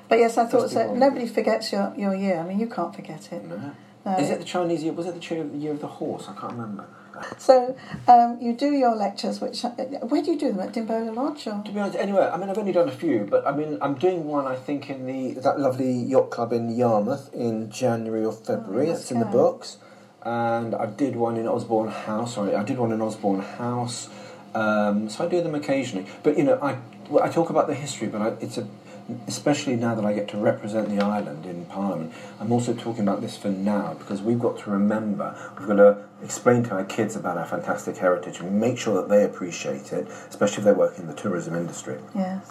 But yes, I thought so. Nobody forgets your year. I mean, you can't forget it. No. Is it the Chinese year? Was it the year of the horse? I can't remember. So you do your lectures, which where do you do them, at Dimbola Lodge? Or? To be honest, anyway, I mean, I've only done a few, but I mean, I'm doing one, I think, in that lovely yacht club in Yarmouth in January or February. That's in the books. And I did one in Osborne House. So I do them occasionally. But you know, I talk about the history, but especially now that I get to represent the island in Parliament, I'm also talking about this for now, because we've got to remember, we've got to explain to our kids about our fantastic heritage and make sure that they appreciate it, especially if they work in the tourism industry. Yes.